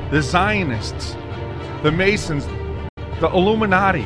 the Zionists, the Masons, the Illuminati,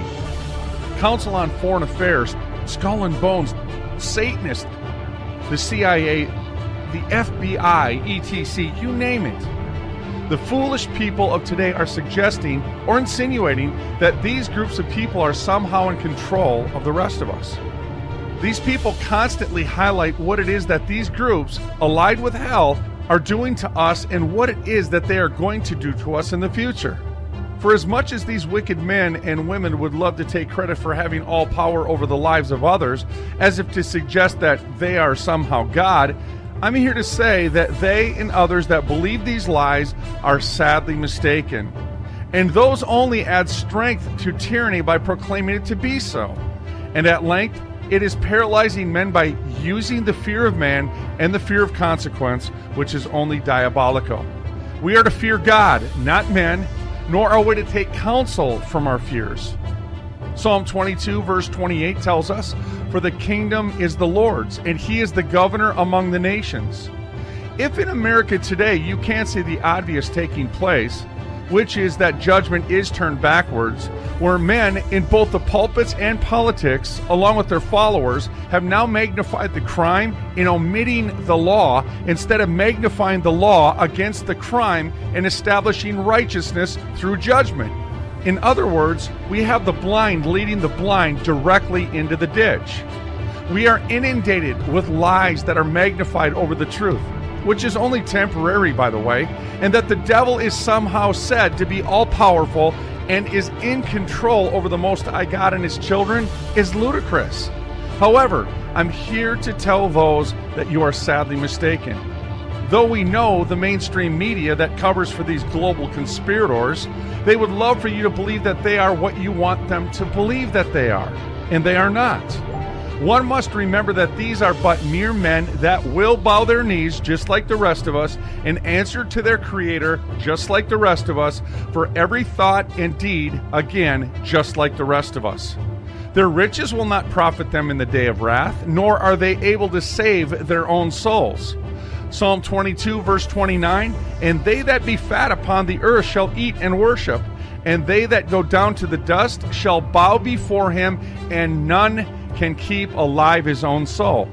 Council on Foreign Affairs, Skull and Bones, Satanists, the CIA, the FBI, etc., you name it. The foolish people of today are suggesting or insinuating that these groups of people are somehow in control of the rest of us. These people constantly highlight what it is that these groups, allied with hell, are doing to us and what it is that they are going to do to us in the future. For as much as these wicked men and women would love to take credit for having all power over the lives of others, as if to suggest that they are somehow God, I'm here to say that they and others that believe these lies are sadly mistaken. And those only add strength to tyranny by proclaiming it to be so. And at length, it is paralyzing men by using the fear of man and the fear of consequence, which is only diabolical. We are to fear God, not men, nor are we to take counsel from our fears. Psalm 22, verse 28 tells us, "For the kingdom is the Lord's, and he is the governor among the nations." If in America today you can't see the obvious taking place, which is that judgment is turned backwards, where men in both the pulpits and politics, along with their followers, have now magnified the crime in omitting the law instead of magnifying the law against the crime and establishing righteousness through judgment. In other words, we have the blind leading the blind directly into the ditch. We are inundated with lies that are magnified over the truth, which is only temporary, by the way, and that the devil is somehow said to be all-powerful and is in control over the Most High God and his children is ludicrous. However, I'm here to tell those that you are sadly mistaken. Though we know the mainstream media that covers for these global conspirators, they would love for you to believe that they are what you want them to believe that they are, and they are not. One must remember that these are but mere men that will bow their knees just like the rest of us and answer to their Creator just like the rest of us for every thought and deed, again, just like the rest of us. Their riches will not profit them in the day of wrath, nor are they able to save their own souls. Psalm 22, verse 29, "And they that be fat upon the earth shall eat and worship, and they that go down to the dust shall bow before him, and none can keep alive his own soul."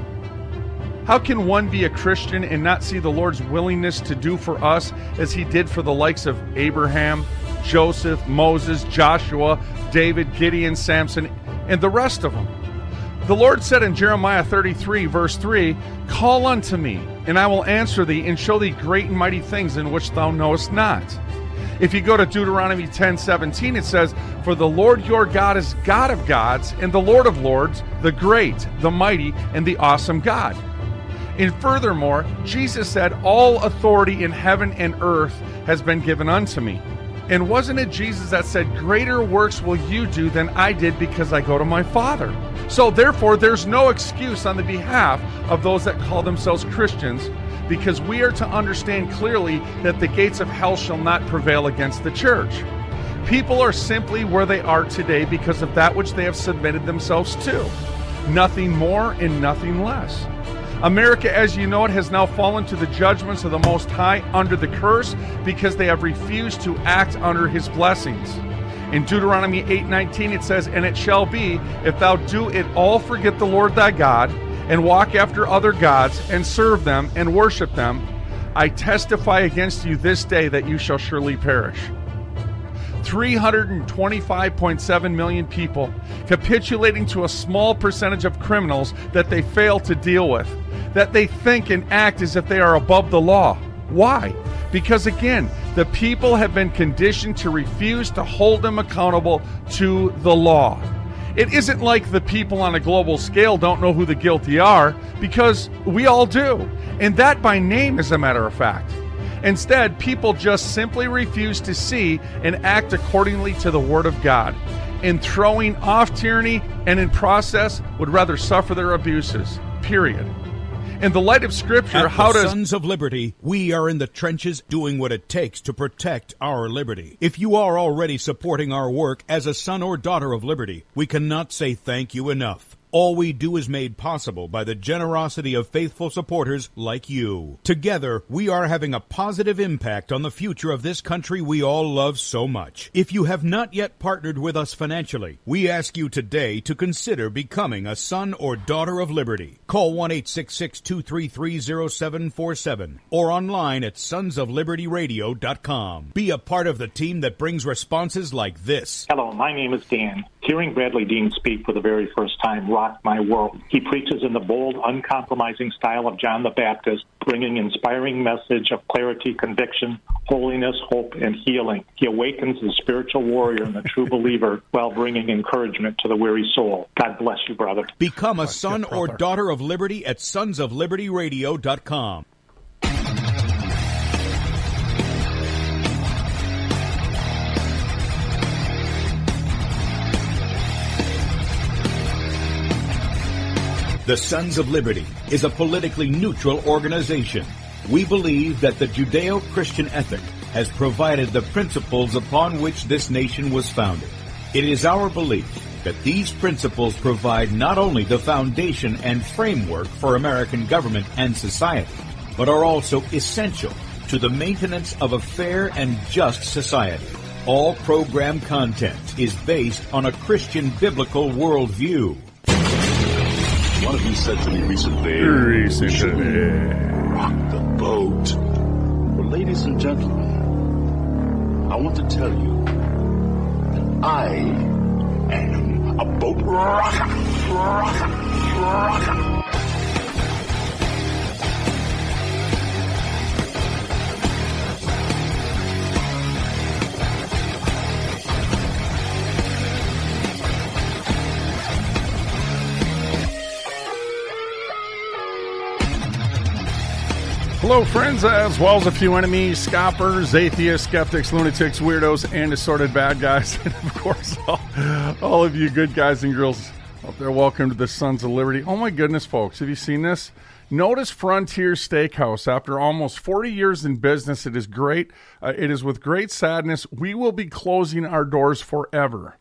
How can one be a Christian and not see the Lord's willingness to do for us as he did for the likes of Abraham, Joseph, Moses, Joshua, David, Gideon, Samson, and the rest of them? The Lord said in Jeremiah 33, verse 3, "Call unto me, and I will answer thee, and show thee great and mighty things in which thou knowest not." If you go to Deuteronomy 10:17, it says, "For the Lord your God is God of gods, and the Lord of lords, the great, the mighty, and the awesome God." And furthermore, Jesus said, "All authority in heaven and earth has been given unto me." And wasn't it Jesus that said, "Greater works will you do than I did because I go to my Father"? So therefore, there's no excuse on the behalf of those that call themselves Christians, because we are to understand clearly that the gates of hell shall not prevail against the church. People are simply where they are today because of that which they have submitted themselves to. Nothing more and nothing less. America, as you know it, has now fallen to the judgments of the Most High under the curse because they have refused to act under his blessings. In Deuteronomy 8:19 it says, "And it shall be, if thou do it all forget the Lord thy God, and walk after other gods, and serve them, and worship them, I testify against you this day that you shall surely perish." 325.7 million people capitulating to a small percentage of criminals that they fail to deal with, that they think and act as if they are above the law. Why? Because again, the people have been conditioned to refuse to hold them accountable to the law. It isn't like the people on a global scale don't know who the guilty are, because we all do, and that by name, as a matter of fact. Instead, people just simply refuse to see and act accordingly to the Word of God, in throwing off tyranny, and in process would rather suffer their abuses, period. In the light of Scripture, how does... Sons of Liberty, we are in the trenches doing what it takes to protect our liberty. If you are already supporting our work as a son or daughter of liberty, we cannot say thank you enough. All we do is made possible by the generosity of faithful supporters like you. Together, we are having a positive impact on the future of this country we all love so much. If you have not yet partnered with us financially, we ask you today to consider becoming a son or daughter of liberty. Call 1-866-233-0747 or online at sonsoflibertyradio.com. Be a part of the team that brings responses like this. Hello, my name is Dan. Hearing Bradley Dean speak for the very first time rocked my world. He preaches in the bold, uncompromising style of John the Baptist, bringing inspiring message of clarity, conviction, holiness, hope, and healing. He awakens the spiritual warrior and the true believer while bringing encouragement to the weary soul. God bless you, brother. Become a son or daughter of liberty at sonsoflibertyradio.com. The Sons of Liberty is a politically neutral organization. We believe that the Judeo-Christian ethic has provided the principles upon which this nation was founded. It is our belief that these principles provide not only the foundation and framework for American government and society, but are also essential to the maintenance of a fair and just society. All program content is based on a Christian biblical worldview. One of you said to me recently, rock the boat. Well, ladies and gentlemen, I want to tell you that I am a boat rocker. Hello, friends, as well as a few enemies, scoffers, atheists, skeptics, lunatics, weirdos, and assorted bad guys. And, of course, all of you good guys and girls out there, welcome to the Sons of Liberty. Oh, my goodness, folks, have you seen this? Notice Frontier Steakhouse. After almost 40 years in business, it is great. It is with great sadness. We will be closing our doors forever.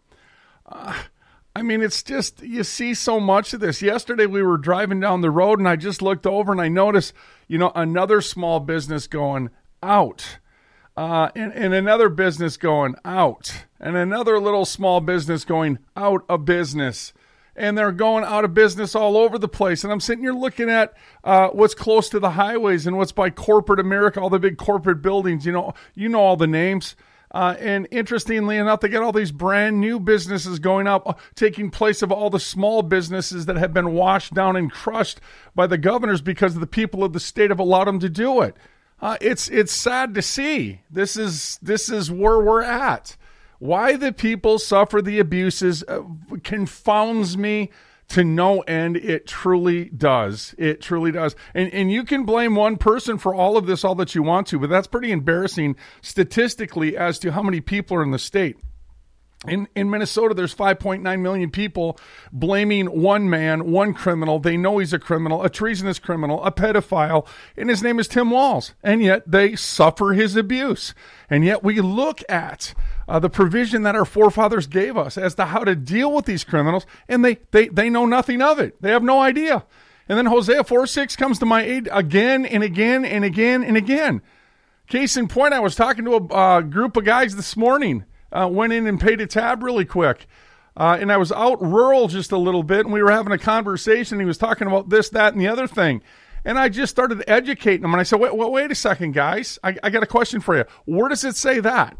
I mean, it's just, you see so much of this. Yesterday, we were driving down the road, and I just looked over, and I noticed, another small business going out, and another business going out, and another little small business going out of business. And they're going out of business all over the place. And I'm sitting here looking at what's close to the highways and what's by corporate America, all the big corporate buildings. You know all the names. And interestingly enough, they got all these brand new businesses going up, taking place of all the small businesses that have been washed down and crushed by the governors because the people of the state have allowed them to do it. It's sad to see. This is where we're at. Why the people suffer the abuses confounds me to no end. It truly does. It truly does. And you can blame one person for all of this all that you want to, but that's pretty embarrassing statistically as to how many people are in the state. In Minnesota, there's 5.9 million people blaming one man, one criminal. They know he's a criminal, a treasonous criminal, a pedophile, and his name is Tim Walz. And yet they suffer his abuse. And yet we look at the provision that our forefathers gave us as to how to deal with these criminals, and they know nothing of it. They have no idea. And then Hosea 4:6 comes to my aid again and again and again and again. Case in point, I was talking to a group of guys this morning. Went in and paid a tab really quick. And I was out rural just a little bit, and we were having a conversation. He was talking about this, that, and the other thing. And I just started educating him. And I said, wait a second, guys. I got a question for you. Where does it say that?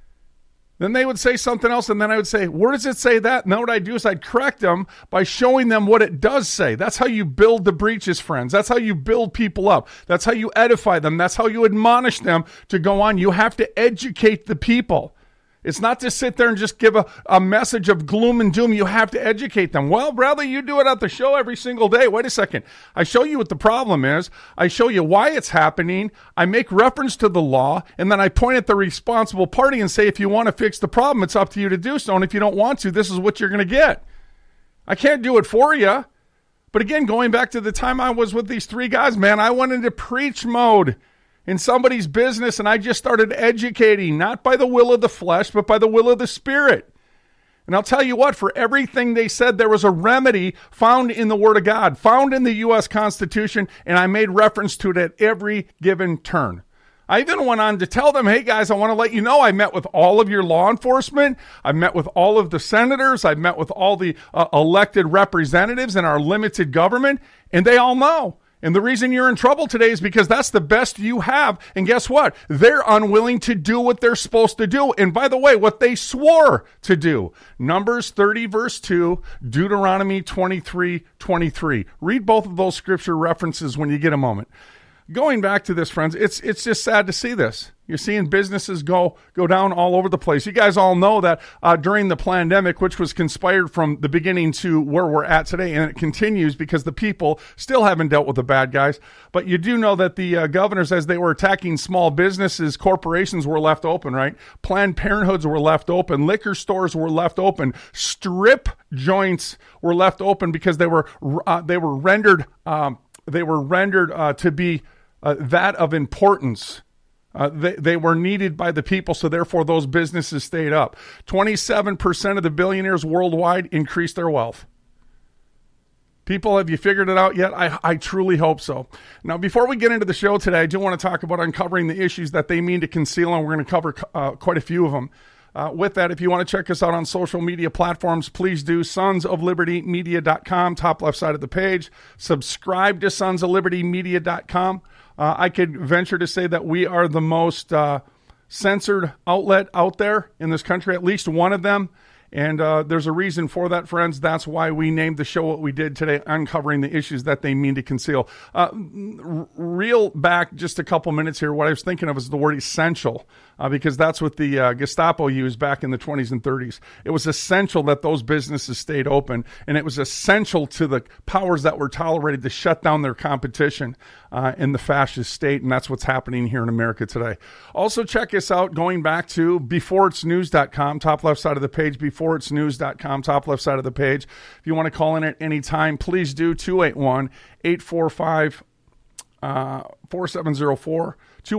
Then they would say something else, and then I would say, where does it say that? And then what I'd do is I'd correct them by showing them what it does say. That's how you build the breaches, friends. That's how you build people up. That's how you edify them. That's how you admonish them to go on. You have to educate the people. It's not to sit there and just give a message of gloom and doom. You have to educate them. Well, Bradley, you do it at the show every single day. Wait a second. I show you what the problem is. I show you why it's happening. I make reference to the law, and then I point at the responsible party and say, if you want to fix the problem, it's up to you to do so. And if you don't want to, this is what you're going to get. I can't do it for you. But again, going back to the time I was with these three guys, man, I went into preach mode in somebody's business, and I just started educating, not by the will of the flesh, but by the will of the Spirit. And I'll tell you what, for everything they said, there was a remedy found in the Word of God, found in the U.S. Constitution, and I made reference to it at every given turn. I even went on to tell them, hey guys, I want to let you know I met with all of your law enforcement. I met with all of the senators. I met with all the elected representatives in our limited government, and they all know. And the reason you're in trouble today is because that's the best you have. And guess what? They're unwilling to do what they're supposed to do. And by the way, what they swore to do. Numbers 30 verse 2, Deuteronomy 23:23. Read both of those scripture references when you get a moment. Going back to this, friends, it's just sad to see this. You're seeing businesses go down all over the place. You guys all know that during the pandemic, which was conspired from the beginning to where we're at today, and it continues because the people still haven't dealt with the bad guys. But you do know that the governors, as they were attacking small businesses, corporations were left open, right? Planned Parenthoods were left open. Liquor stores were left open. Strip joints were left open because they were rendered to be that of importance. They were needed by the people, so therefore those businesses stayed up. 27% of the billionaires worldwide increased their wealth. People, have you figured it out yet? I truly hope so. Now, before we get into the show today, I do want to talk about uncovering the issues that they mean to conceal, and we're going to cover quite a few of them. With that, if you want to check us out on social media platforms, please do. sonsoflibertymedia.com, top left side of the page. Subscribe to sonsoflibertymedia.com. I could venture to say that we are the most censored outlet out there in this country, at least one of them. And there's a reason for that, friends. That's why we named the show what we did today, uncovering the issues that they mean to conceal. Reel back just a couple minutes here. What I was thinking of is the word essential, because that's what the Gestapo used back in the 20s and 30s. It was essential that those businesses stayed open, and it was essential to the powers that were tolerated to shut down their competition in the fascist state, and that's what's happening here in America today. Also, check us out going back to beforeitsnews.com, top left side of the page, beforeitsnews.com, top left side of the page. If you want to call in at any time, please do. 281-845-4704.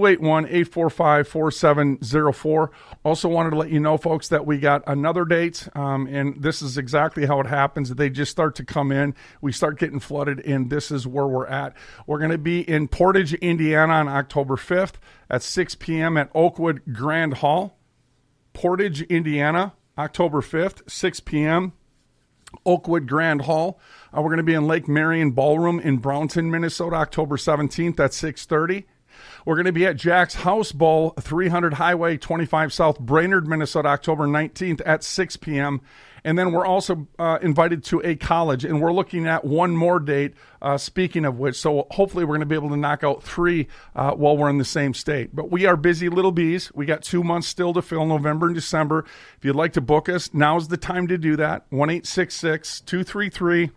281-845-4704. Also wanted to let you know, folks, that we got another date, and this is exactly how it happens. They just start to come in. We start getting flooded, and this is where we're at. We're going to be in Portage, Indiana on October 5th at 6 p.m. at Oakwood Grand Hall. Portage, Indiana, October 5th, 6 p.m., Oakwood Grand Hall. We're going to be in Lake Marion Ballroom in Brownton, Minnesota, October 17th at 6:30. We're going to be at Jack's House Bowl, 300 Highway 25 South, Brainerd, Minnesota, October 19th at 6 p.m. And then we're also invited to a college, and we're looking at one more date, speaking of which. So hopefully we're going to be able to knock out 3 while we're in the same state. But we are busy little bees. We got 2 months still to fill, November and December. If you'd like to book us, now's the time to do that. 1-866-233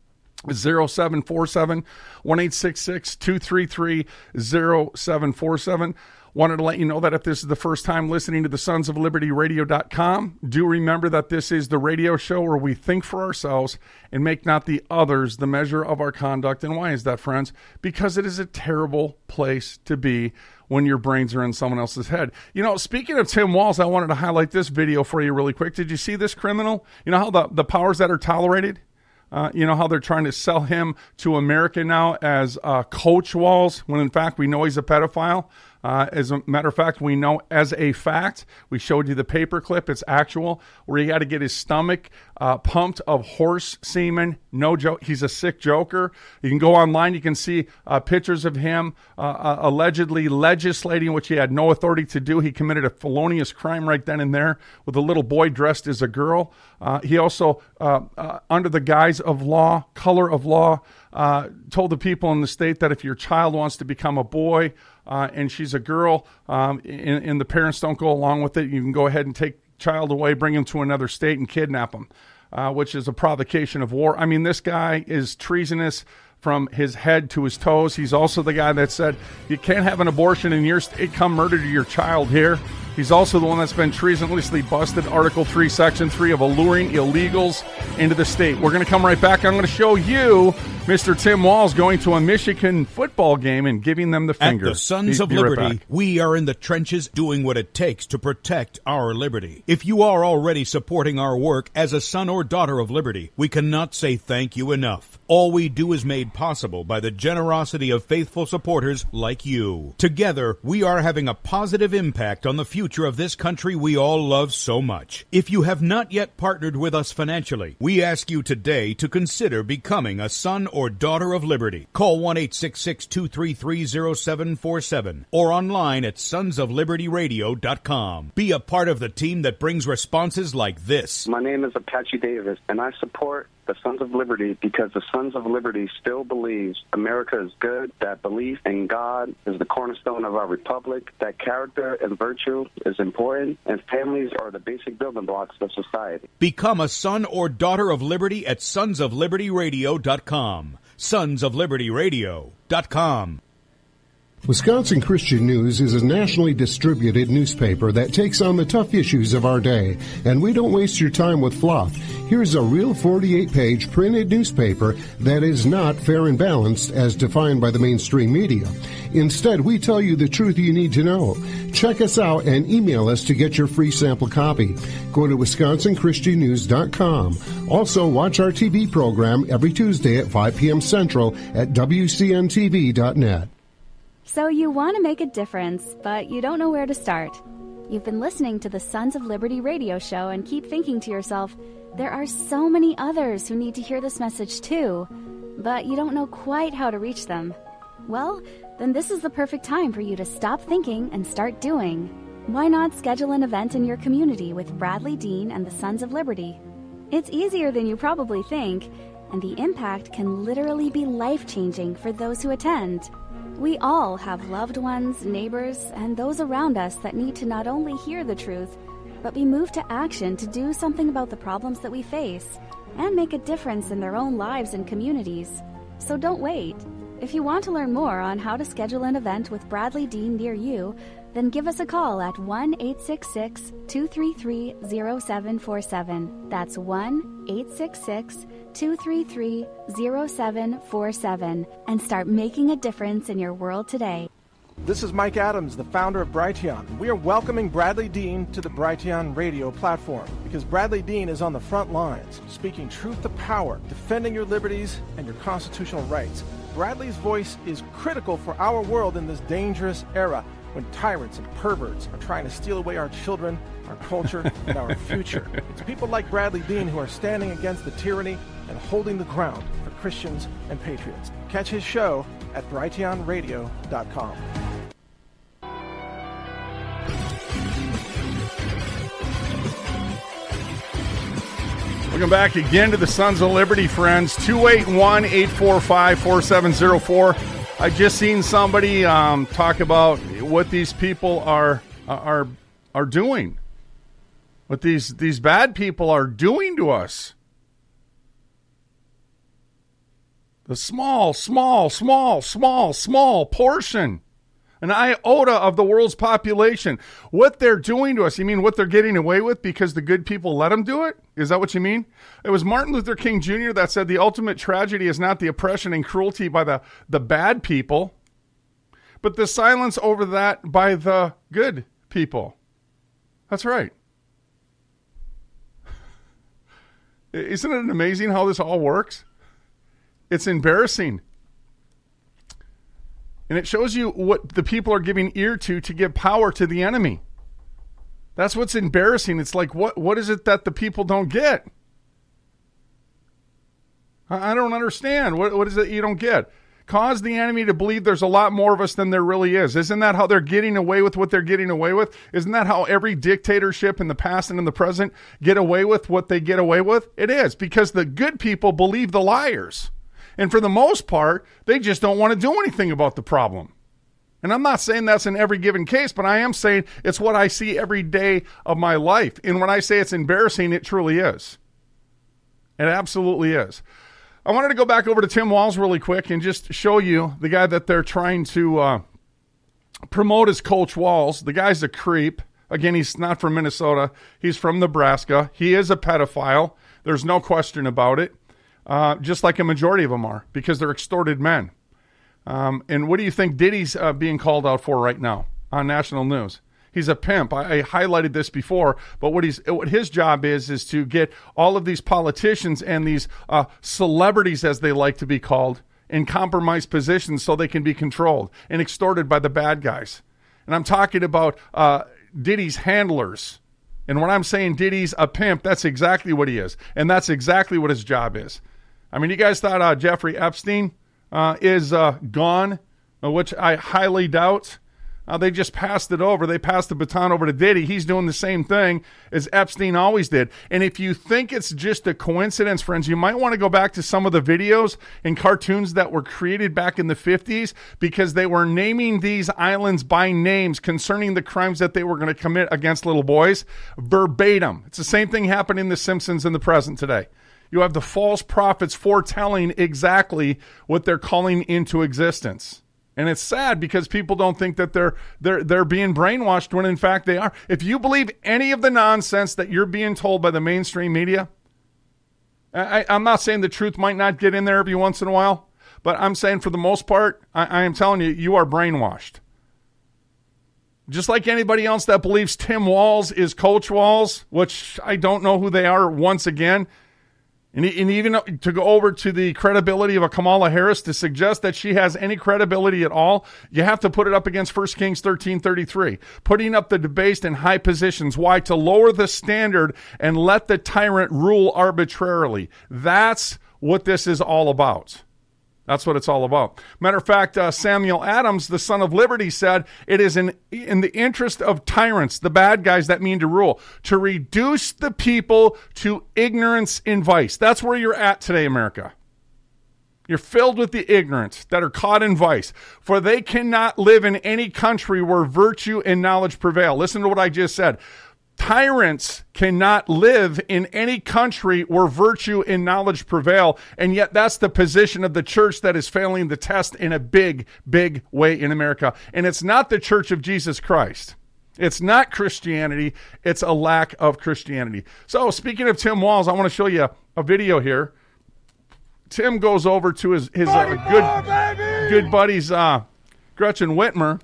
0747, 1-866-233-0747. Wanted to let you know that if this is the first time listening to the Sons of Liberty Radio.com, do remember that this is the radio show where we think for ourselves and make not the others the measure of our conduct. And why is that, friends? Because it is a terrible place to be when your brains are in someone else's head. You know, speaking of Tim Walz, I wanted to highlight this video for you really quick. Did you see this criminal? You know how the powers that are tolerated? You know how they're trying to sell him to America now as Coach Walz, when in fact we know he's a pedophile. As a matter of fact, we know as a fact, we showed you the paper clip, it's actual, where he had to get his stomach pumped of horse semen. No joke. He's a sick joker. You can go online. You can see pictures of him allegedly legislating, which he had no authority to do. He committed a felonious crime right then and there with a little boy dressed as a girl. He also, under the guise of law, color of law, told the people in the state that if your child wants to become a boy and she's a girl and the parents don't go along with it, you can go ahead and take child away, bring him to another state and kidnap him, which is a provocation of war. I mean, this guy is treasonous from his head to his toes. He's also the guy that said, you can't have an abortion in your state, come murder your child here. He's also the one that's been treasonously busted, Article 3, Section 3 of alluring illegals into the state. We're going to come right back. I'm going to show you Mr. Tim Walz going to a Michigan football game and giving them the finger. At the Sons of Liberty, we are in the trenches doing what it takes to protect our liberty. If you are already supporting our work as a son or daughter of liberty, we cannot say thank you enough. All we do is made possible by the generosity of faithful supporters like you. Together, we are having a positive impact on the future of this country we all love so much. If you have not yet partnered with us financially, we ask you today to consider becoming a son or daughter of liberty. Call 1-866-233-0747 or online at sonsoflibertyradio.com. Be a part of the team that brings responses like this. My name is Apache Davis, and I support the Sons of Liberty because the Sons of Liberty still believes America is good, that belief in God is the cornerstone of our republic, that character and virtue is important, and families are the basic building blocks of society. Become a son or daughter of liberty at sonsoflibertyradio.com. sonsoflibertyradio.com. Wisconsin Christian News is a nationally distributed newspaper that takes on the tough issues of our day, and we don't waste your time with fluff. Here's a real 48-page printed newspaper that is not fair and balanced as defined by the mainstream media. Instead, we tell you the truth you need to know. Check us out and email us to get your free sample copy. Go to WisconsinChristianNews.com. Also, watch our TV program every Tuesday at 5 p.m. Central at WCNTV.net. So you want to make a difference, but you don't know where to start. You've been listening to the Sons of Liberty radio show and keep thinking to yourself, there are so many others who need to hear this message too, but you don't know quite how to reach them. Well, then this is the perfect time for you to stop thinking and start doing. Why not schedule an event in your community with Bradley Dean and the Sons of Liberty? It's easier than you probably think, and the impact can literally be life-changing for those who attend. We all have loved ones, neighbors, and those around us that need to not only hear the truth, but be moved to action to do something about the problems that we face and make a difference in their own lives and communities. So don't wait. If you want to learn more on how to schedule an event with Bradley Dean near you, then give us a call at 1-866-233-0747. That's 1-866-233-0747 and start making a difference in your world today. This is Mike Adams, the founder of Brighteon. We are welcoming Bradley Dean to the Brighteon radio platform because Bradley Dean is on the front lines, speaking truth to power, defending your liberties and your constitutional rights. Bradley's voice is critical for our world in this dangerous era when tyrants and perverts are trying to steal away our children, our culture, and our future. It's people like Bradley Dean who are standing against the tyranny and holding the ground for Christians and patriots. Catch his show at brighteonradio.com. Welcome back again to the Sons of Liberty, friends. 281-845-4704. I just seen somebody talk about what these people are doing, what these bad people are doing to us. The small portion, an iota of the world's population. What they're doing to us, you mean what they're getting away with because the good people let them do it? Is that what you mean? It was Martin Luther King Jr. that said the ultimate tragedy is not the oppression and cruelty by the bad people, but the silence over that by the good people. That's right. Isn't it amazing how this all works? It's embarrassing. And it shows you what the people are giving ear to give power to the enemy. That's what's embarrassing. It's like, what is it that the people don't get? I don't understand. What is it you don't get? Cause the enemy to believe there's a lot more of us than there really is. Isn't that how they're getting away with what they're getting away with? Isn't that how every dictatorship in the past and in the present get away with what they get away with? It is, because the good people believe the liars. And for the most part, they just don't want to do anything about the problem. And I'm not saying that's in every given case, but I am saying it's what I see every day of my life. And when I say it's embarrassing, it truly is. It absolutely is. I wanted to go back over to Tim Walz really quick and just show you the guy that they're trying to promote as Coach Walz. The guy's a creep. Again, he's not from Minnesota. He's from Nebraska. He is a pedophile. There's no question about it. just like a majority of them are, because they're extorted men. And what do you think Diddy's being called out for right now on national news? He's a pimp. I highlighted this before, but what his job is to get all of these politicians and these celebrities, as they like to be called, in compromised positions so they can be controlled and extorted by the bad guys. And I'm talking about Diddy's handlers. And when I'm saying Diddy's a pimp, that's exactly what he is. And that's exactly what his job is. I mean, you guys thought Jeffrey Epstein is gone, which I highly doubt. They just passed it over. They passed the baton over to Diddy. He's doing the same thing as Epstein always did. And if you think it's just a coincidence, friends, you might want to go back to some of the videos and cartoons that were created back in the 50s, because they were naming these islands by names concerning the crimes that they were going to commit against little boys verbatim. It's the same thing happening in The Simpsons in the present today. You have the false prophets foretelling exactly what they're calling into existence. And it's sad because people don't think that they're being brainwashed when in fact they are. If you believe any of the nonsense that you're being told by the mainstream media, I'm not saying the truth might not get in there every once in a while, but I'm saying for the most part, I am telling you, you are brainwashed. Just like anybody else that believes Tim Walz is Coach Walz, which I don't know who they are once again. And even to go over to the credibility of a Kamala Harris to suggest that she has any credibility at all, you have to put it up against 1 Kings 13:33. Putting up the debased in high positions. Why? To lower the standard and let the tyrant rule arbitrarily. That's what this is all about. That's what it's all about. Matter of fact, Samuel Adams, the son of liberty, said it is in the interest of tyrants, the bad guys that mean to rule, to reduce the people to ignorance and vice. That's where you're at today, America. You're filled with the ignorant that are caught in vice, for they cannot live in any country where virtue and knowledge prevail. Listen to what I just said. Tyrants cannot live in any country where virtue and knowledge prevail, and yet that's the position of the church that is failing the test in a big, big way in America. And it's not the Church of Jesus Christ. It's not Christianity. It's a lack of Christianity. So speaking of Tim Walz, I want to show you a video here. Tim goes over to his good buddies, Gretchen Whitmer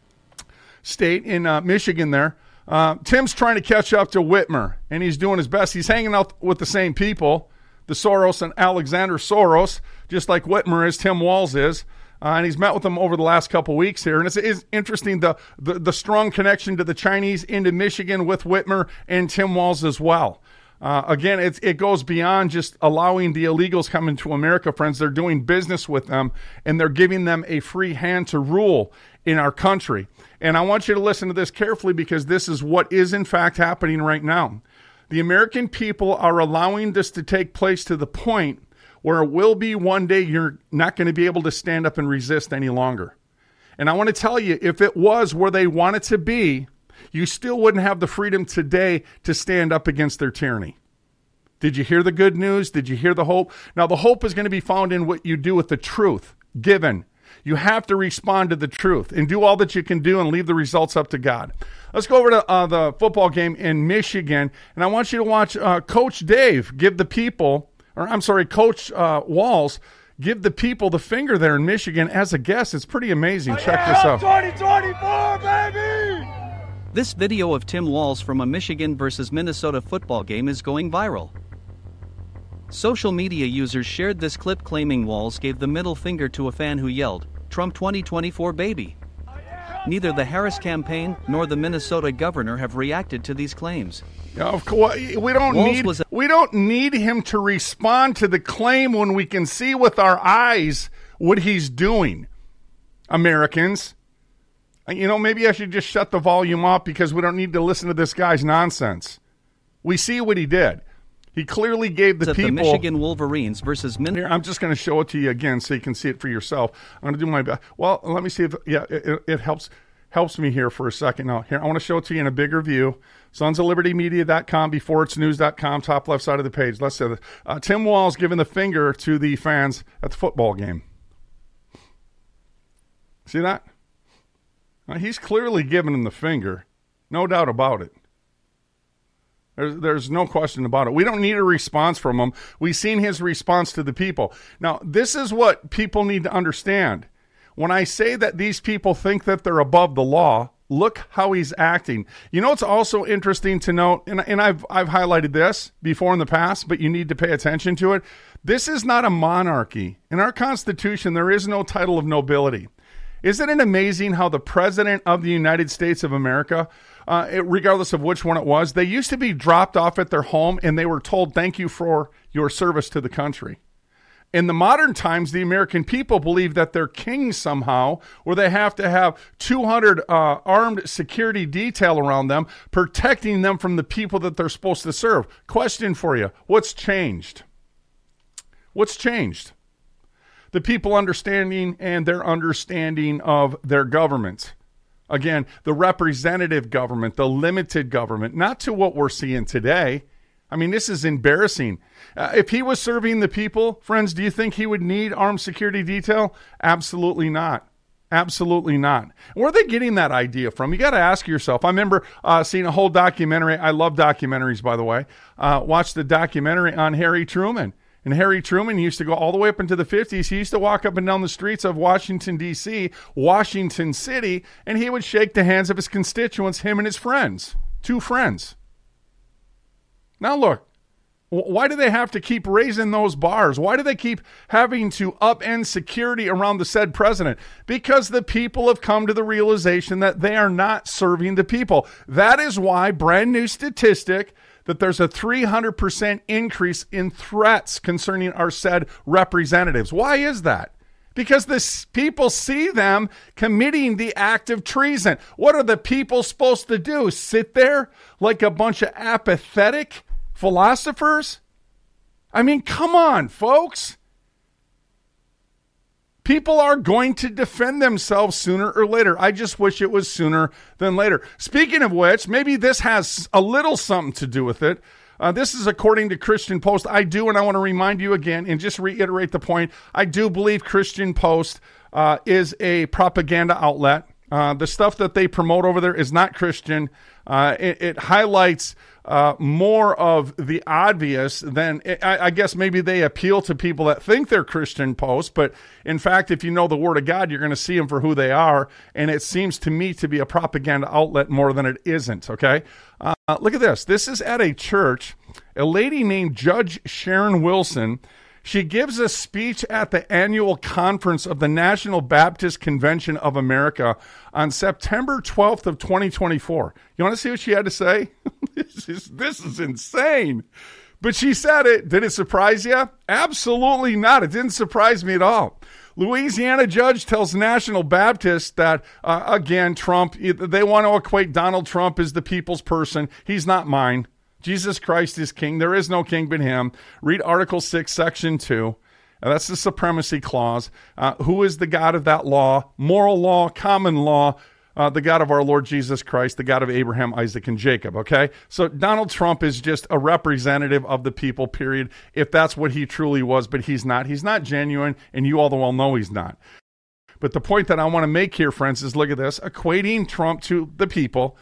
State in Michigan there. Tim's trying to catch up to Whitmer, and he's doing his best. He's hanging out with the same people, the Soros and Alexander Soros, just like Whitmer is, Tim Walz is. And he's met with them over the last couple weeks here. And it's interesting, the strong connection to the Chinese into Michigan with Whitmer and Tim Walz as well. Again, it goes beyond just allowing the illegals come into America, friends. They're doing business with them, and they're giving them a free hand to rule in our country. And I want you to listen to this carefully, because this is what is in fact happening right now. The American people are allowing this to take place to the point where it will be one day you're not going to be able to stand up and resist any longer. And I want to tell you, if it was where they want it to be, you still wouldn't have the freedom today to stand up against their tyranny. Did you hear the good news? Did you hear the hope? Now, the hope is going to be found in what you do with the truth given. You have to respond to the truth and do all that you can do and leave the results up to God. Let's go over to the football game in Michigan, and I want you to watch Coach Dave give the people, Coach Walz give the people the finger there in Michigan as a guest. It's pretty amazing. Check this out. 2024, baby! This video of Tim Walz from a Michigan versus Minnesota football game is going viral. Social media users shared this clip claiming Walz gave the middle finger to a fan who yelled, "Trump 2024 baby." Neither the Harris campaign nor the Minnesota governor have reacted to these claims. Of course, we don't need him to respond to the claim when we can see with our eyes what he's doing. Americans, maybe I should just shut the volume off because we don't need to listen to this guy's nonsense. We see what he did. He clearly gave the people... The Michigan Wolverines versus Here, I'm just going to show it to you again so you can see it for yourself. I'm going to do my best. Well, let me see if... Yeah, it helps me here for a second. Now, here, I want to show it to you in a bigger view. SonsOfLibertyMedia.com, beforeitsnews.com, top left side of the page. Let's say this. Tim Walz giving the finger to the fans at the football game. See that? Now, he's clearly giving them the finger. No doubt about it. There's no question about it. We don't need a response from him. We've seen his response to the people. Now, this is what people need to understand. When I say that these people think that they're above the law, look how he's acting. You know, it's also interesting to note, and I've highlighted this before in the past, but you need to pay attention to it. This is not a monarchy. In our Constitution, there is no title of nobility. Isn't it amazing how the President of the United States of America, regardless of which one it was, they used to be dropped off at their home and they were told, thank you for your service to the country. In the modern times, the American people believe that they're kings somehow, or they have to have 200 armed security detail around them, protecting them from the people that they're supposed to serve. Question for you, what's changed? What's changed? The people understanding and their understanding of their government. Again, the representative government, the limited government, not to what we're seeing today. I mean, this is embarrassing. If he was serving the people, friends, do you think he would need armed security detail? Absolutely not. Absolutely not. Where are they getting that idea from? You got to ask yourself. I remember seeing a whole documentary. I love documentaries, by the way. Watched the documentary on Harry Truman. And Harry Truman used to go all the way up into the 50s. He used to walk up and down the streets of Washington, D.C., Washington City, and he would shake the hands of his constituents, him and his friends, 2 friends. Now look, why do they have to keep raising those bars? Why do they keep having to upend security around the said president? Because the people have come to the realization that they are not serving the people. That is why, brand new statistic, that there's a 300% increase in threats concerning our said representatives. Why is that? Because the people see them committing the act of treason. What are the people supposed to do? Sit there like a bunch of apathetic philosophers? I mean, come on, folks. People are going to defend themselves sooner or later. I just wish it was sooner than later. Speaking of which, maybe this has a little something to do with it. This is according to Christian Post. I do, and I want to remind you again and just reiterate the point. I do believe Christian Post is a propaganda outlet. The stuff that they promote over there is not Christian. It highlights more of the obvious than, I guess maybe they appeal to people that think they're Christian Posts, but in fact, if you know the Word of God, you're going to see them for who they are, and it seems to me to be a propaganda outlet more than it isn't, okay? Look at this. This is at a church. A lady named Judge Sharon Wilson, she gives a speech at the annual conference of the National Baptist Convention of America on September 12th of 2024. You want to see what she had to say? This is insane. But she said it. Did it surprise you? Absolutely not. It didn't surprise me at all. Louisiana judge tells National Baptists that, again, Trump, they want to equate Donald Trump as the people's person. He's not mine. Jesus Christ is king. There is no king but him. Read Article 6, Section 2. That's the supremacy clause. Who is the God of that law? Moral law, common law, the God of our Lord Jesus Christ, the God of Abraham, Isaac, and Jacob, okay? So Donald Trump is just a representative of the people, period, if that's what he truly was, but he's not. He's not genuine, and you all the well know he's not. But the point that I want to make here, friends, is look at this, equating Trump to the people,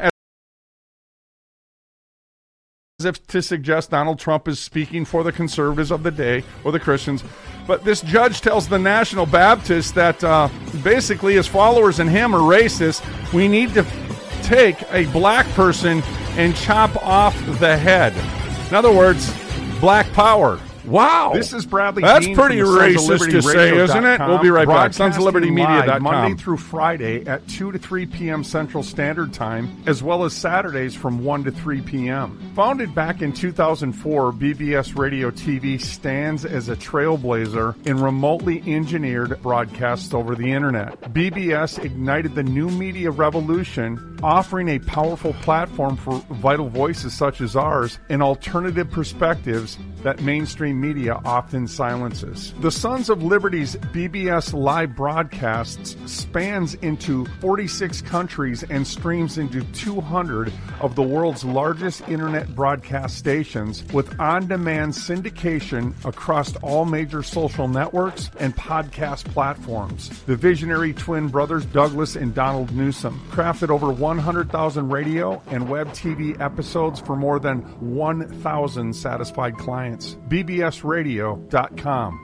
as if to suggest Donald Trump is speaking for the conservatives of the day or the Christians. But this judge tells the National Baptists that basically his followers and him are racist. We need to take a black person and chop off the head. In other words, black power. Wow. This is Bradley That's Dean pretty racist to say, isn't it? We'll be right back. SonsOfLibertyMedia.com. Monday through Friday at 2 to 3 p.m. Central Standard Time, as well as Saturdays from 1 to 3 p.m. Founded back in 2004, BBS Radio TV stands as a trailblazer in remotely engineered broadcasts over the internet. BBS ignited the new media revolution, offering a powerful platform for vital voices such as ours and alternative perspectives that mainstream media often silences. The Sons of Liberty's BBS live broadcasts spans into 46 countries and streams into 200 of the world's largest internet broadcast stations with on-demand syndication across all major social networks and podcast platforms. The visionary twin brothers Douglas and Donald Newsom crafted over 100,000 radio and web TV episodes for more than 1,000 satisfied clients. bbsradio.com.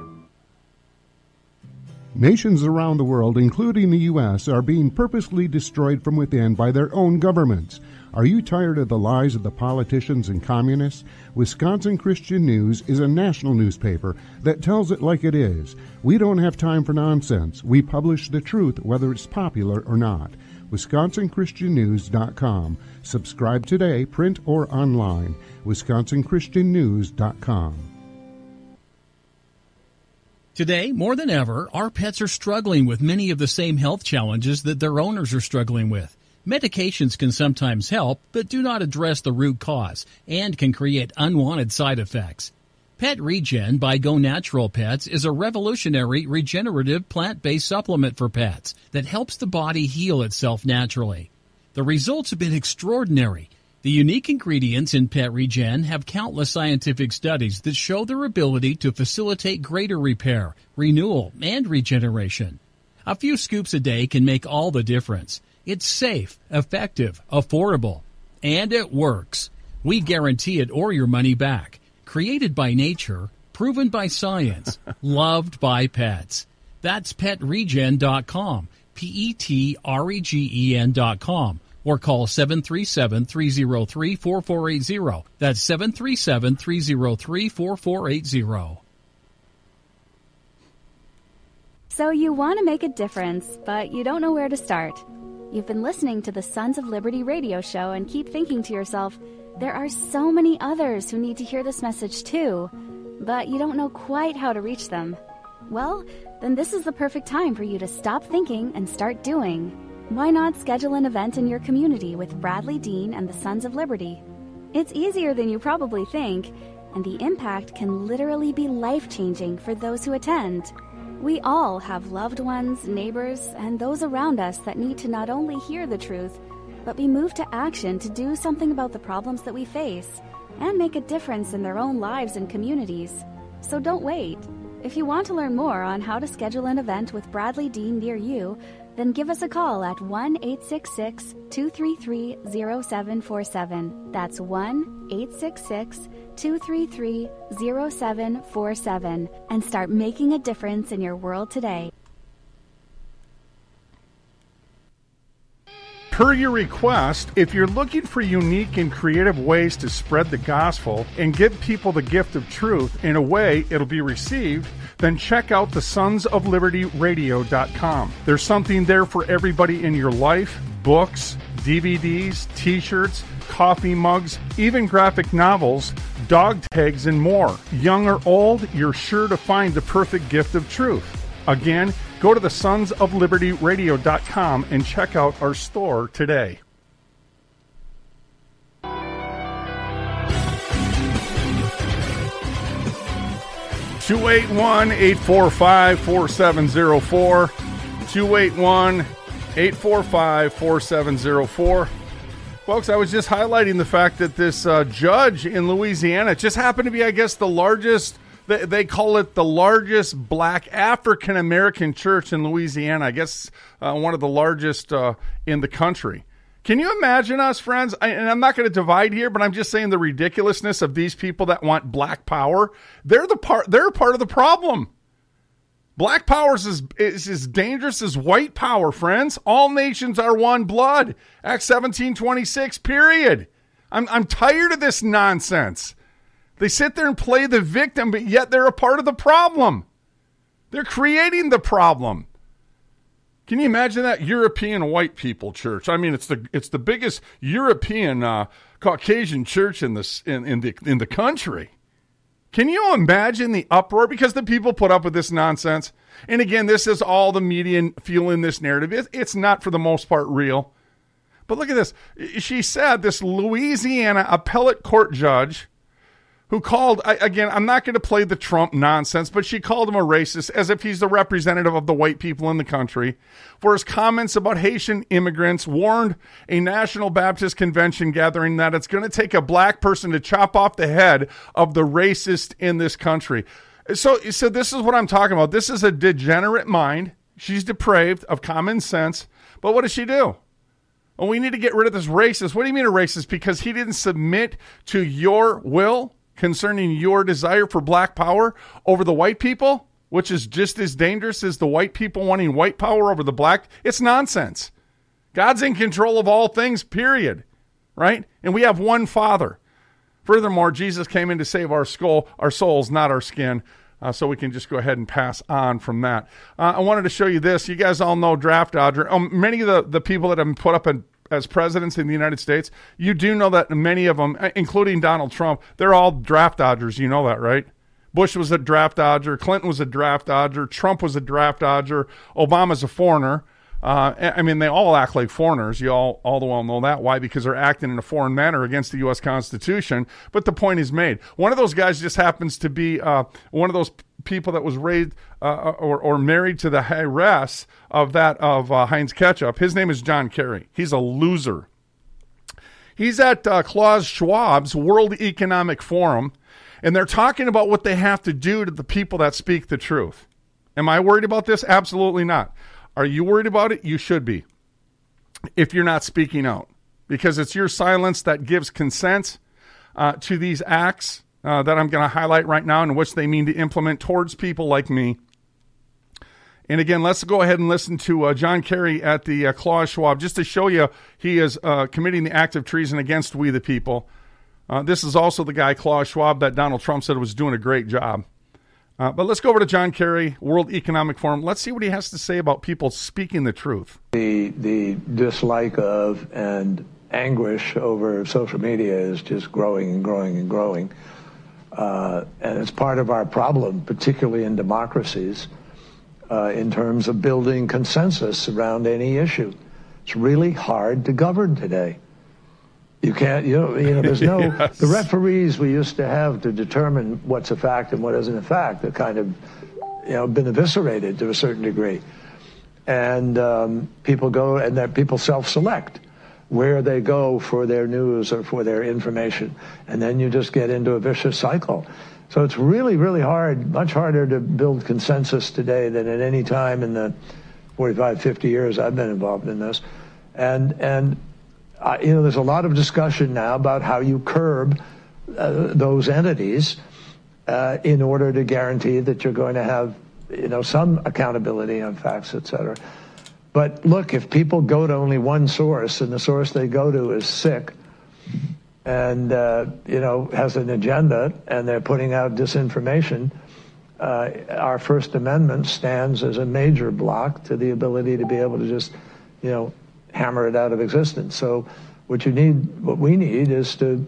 Nations around the world, including the U.S., are being purposely destroyed from within by their own governments. Are you tired of the lies of the politicians and communists? Wisconsin Christian News is a national newspaper that tells it like it is. We don't have time for nonsense. We publish the truth, whether it's popular or not. WisconsinChristianNews.com. Subscribe today, print or online. WisconsinChristianNews.com. Today, more than ever, our pets are struggling with many of the same health challenges that their owners are struggling with. Medications can sometimes help, but do not address the root cause and can create unwanted side effects. Pet Regen by Go Natural Pets is a revolutionary regenerative plant-based supplement for pets that helps the body heal itself naturally. The results have been extraordinary. The unique ingredients in Pet Regen have countless scientific studies that show their ability to facilitate greater repair, renewal, and regeneration. A few scoops a day can make all the difference. It's safe, effective, affordable, and it works. We guarantee it or your money back. Created by nature, proven by science, loved by pets. That's PetRegen.com, PetRegen.com, or call 737-303-4480. That's 737-303-4480. So you want to make a difference, but you don't know where to start. You've been listening to the Sons of Liberty radio show and keep thinking to yourself, there are so many others who need to hear this message too, but you don't know quite how to reach them. Well, then this is the perfect time for you to stop thinking and start doing. Why not schedule an event in your community with Bradley Dean and the Sons of Liberty? It's easier than you probably think, and the impact can literally be life-changing for those who attend. We all have loved ones, neighbors, and those around us that need to not only hear the truth, but be moved to action to do something about the problems that we face and make a difference in their own lives and communities. So don't wait. If you want to learn more on how to schedule an event with Bradley Dean near you, then give us a call at 1-866-233-0747. That's 1-866-233-0747 and start making a difference in your world today. Per your request, if you're looking for unique and creative ways to spread the gospel and give people the gift of truth in a way it'll be received, then check out the sonsoflibertyradio.com. There's something there for everybody in your life: books, DVDs, t-shirts, coffee mugs, even graphic novels, dog tags, and more. Young or old, you're sure to find the perfect gift of truth. Again, go to the sonsoflibertyradio.com and check out our store today. 281-845-4704. 281-845-4704. Folks, I was just highlighting the fact that this judge in Louisiana just happened to be, I guess, the largest, they call it the largest black African-American church in Louisiana. I guess one of the largest in the country. Can you imagine us, friends? And I'm not going to divide here, but I'm just saying the ridiculousness of these people that want black power. They're part of the problem. Black power is as dangerous as white power, friends. All nations are one blood. Acts 17:26, period. I'm tired of this nonsense. They sit there and play the victim, but yet they're a part of the problem. They're creating the problem. Can you imagine that? European white people church. I mean, it's the biggest European Caucasian church in the country. Can you imagine the uproar? Because the people put up with this nonsense. And again, this is all the media fueling this narrative. It's not for the most part real. But look at this. She said this Louisiana appellate court judge who called, again, I'm not going to play the Trump nonsense, but she called him a racist as if he's the representative of the white people in the country for his comments about Haitian immigrants, warned a National Baptist Convention gathering that it's going to take a black person to chop off the head of the racist in this country. So this is what I'm talking about. This is a degenerate mind. She's depraved of common sense. But what does she do? Oh, we need to get rid of this racist. What do you mean a racist? Because he didn't submit to your will concerning your desire for black power over the white people, which is just as dangerous as the white people wanting white power over the black. It's nonsense. God's in control of all things, period. Right? And we have one Father. Furthermore, Jesus came in to save our souls, not our skin. So we can just go ahead and pass on from that. I wanted to show you this. You guys all know Draft Dodger. Many of the people that have been put up as presidents in the United States, you do know that many of them, including Donald Trump, they're all draft dodgers. You know that, right? Bush was a draft dodger. Clinton was a draft dodger. Trump was a draft dodger. Obama's a foreigner. They all act like foreigners. You all the well know that. Why? Because they're acting in a foreign manner against the U.S. Constitution. But the point is made. One of those guys just happens to be one of those people that was raised or married to the heiress of Heinz Ketchup. His name is John Kerry. He's a loser. He's at Klaus Schwab's World Economic Forum, and they're talking about what they have to do to the people that speak the truth. Am I worried about this? Absolutely not. Are you worried about it? You should be, if you're not speaking out, because it's your silence that gives consent to these acts that I'm going to highlight right now, and which they mean to implement towards people like me. And again, let's go ahead and listen to John Kerry at the Klaus Schwab, just to show you he is committing the act of treason against we the people. This is also the guy, Klaus Schwab, that Donald Trump said was doing a great job. But let's go over to John Kerry, World Economic Forum. Let's see what he has to say about people speaking the truth. The dislike of and anguish over social media is just growing and growing and growing. And it's part of our problem, particularly in democracies, in terms of building consensus around any issue. It's really hard to govern today. You can't, there's no, yes. The referees we used to have to determine what's a fact and what isn't a fact have kind of, been eviscerated to a certain degree. And people go, and that people self-select where they go for their news or for their information. And then you just get into a vicious cycle. So it's really, really hard, much harder to build consensus today than at any time in the 45, 50 years I've been involved in this. And there's a lot of discussion now about how you curb those entities in order to guarantee that you're going to have, some accountability on facts, et cetera. But look, if people go to only one source and the source they go to is sick and, has an agenda and they're putting out disinformation, our First Amendment stands as a major block to the ability to be able to just, hammer it out of existence. So what we need is to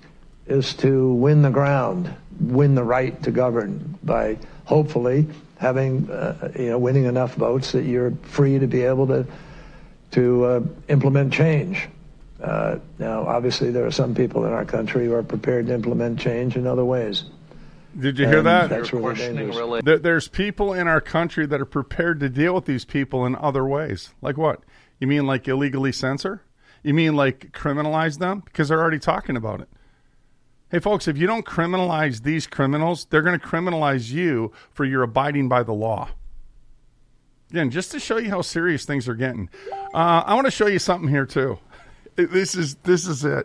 win the ground, win the right to govern by hopefully having, winning enough votes that you're free to be able to implement change. Now, obviously, there are some people in our country who are prepared to implement change in other ways. Did you hear that? That's really dangerous. There's people in our country that are prepared to deal with these people in other ways. Like what? You mean like illegally censor? You mean like criminalize them? Because they're already talking about it. Hey, folks, if you don't criminalize these criminals, they're going to criminalize you for your abiding by the law. Again, just to show you how serious things are getting. I want to show you something here, too. This is it.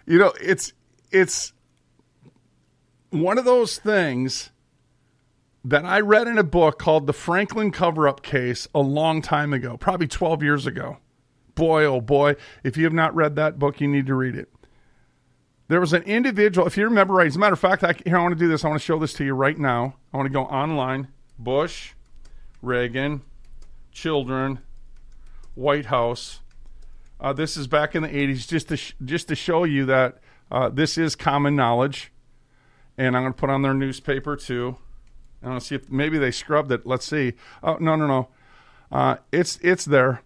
It's one of those things that I read in a book called The Franklin Cover-Up Case a long time ago, probably 12 years ago. Boy, oh boy, if you have not read that book, you need to read it. There was an individual, if you remember right, as a matter of fact, I want to do this. I want to show this to you right now. I want to go online. Bush, Reagan, children, White House. This is back in the 80s, just to show you that this is common knowledge. And I'm going to put on their newspaper, too. I want to see if maybe they scrubbed it. Let's see. Oh, no. It's there.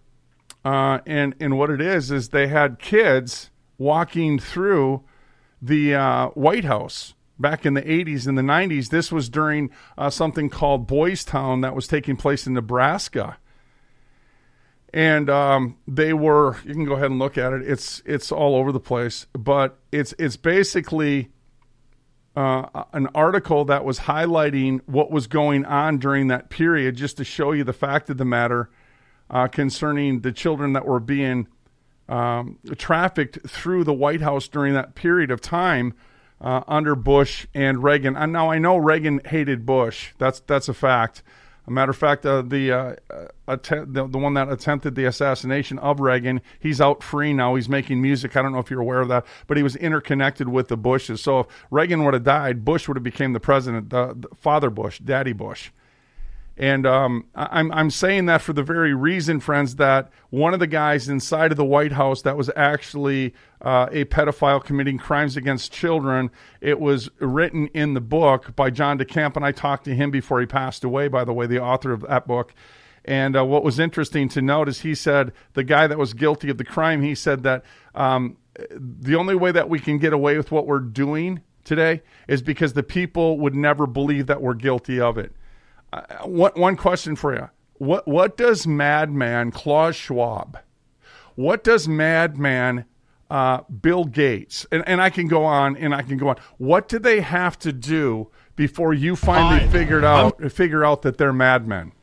And what it is they had kids walking through the White House, back in the 80s and the 90s. This was during something called Boys Town that was taking place in Nebraska. And they were, you can go ahead and look at it. It's all over the place, but it's basically an article that was highlighting what was going on during that period, just to show you the fact of the matter concerning the children that were being trafficked through the White House during that period of time under Bush and Reagan. And now I know Reagan hated Bush. That's a fact. A matter of fact, the one that attempted the assassination of Reagan, he's out free now. He's making music. I don't know if you're aware of that, but he was interconnected with the Bushes. So if Reagan would have died, Bush would have became the president, the Father Bush, Daddy Bush. And I'm saying that for the very reason, friends, that one of the guys inside of the White House that was actually a pedophile committing crimes against children, it was written in the book by John DeCamp, and I talked to him before he passed away, by the way, the author of that book. And what was interesting to note is he said, the guy that was guilty of the crime, he said that the only way that we can get away with what we're doing today is because the people would never believe that we're guilty of it. One question for you. What does madman Klaus Schwab, what does madman Bill Gates, and I can go on and I can go on, what do they have to do before you finally figure out that they're madmen?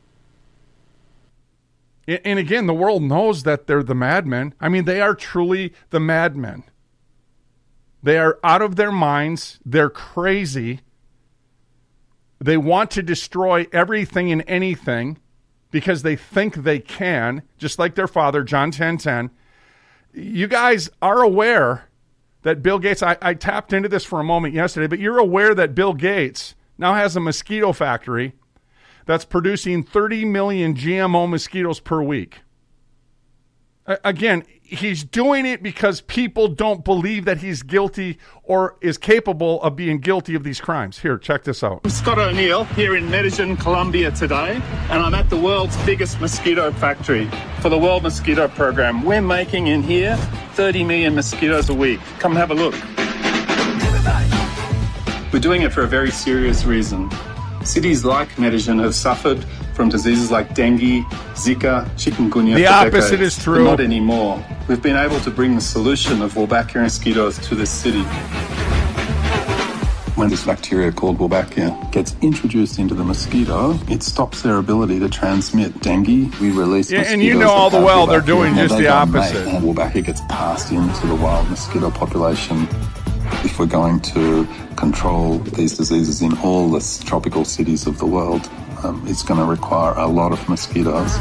And again, the world knows that they're the madmen. I mean, they are truly the madmen. They are out of their minds. They're crazy. They want to destroy everything and anything because they think they can, just like their father, John 10:10. You guys are aware that Bill Gates, I tapped into this for a moment yesterday, but you're aware that Bill Gates now has a mosquito factory that's producing 30 million GMO mosquitoes per week. Again, he's doing it because people don't believe that he's guilty or is capable of being guilty of these crimes. Here, check this out. I'm Scott O'Neill here in Medellin, Colombia today, and I'm at the world's biggest mosquito factory for the World Mosquito Program. We're making in here 30 million mosquitoes a week. Come and have a look. We're doing it for a very serious reason. Cities like Medellin have suffered from diseases like dengue, Zika, chikungunya. The opposite is true. But not anymore. We've been able to bring the solution of Wolbachia mosquitoes to this city. When this bacteria called Wolbachia gets introduced into the mosquito, it stops their ability to transmit dengue. We release mosquitoes. And you know all the well they're doing just the opposite. And Wolbachia gets passed into the wild mosquito population. If we're going to control these diseases in all the tropical cities of the world, it's going to require a lot of mosquitoes.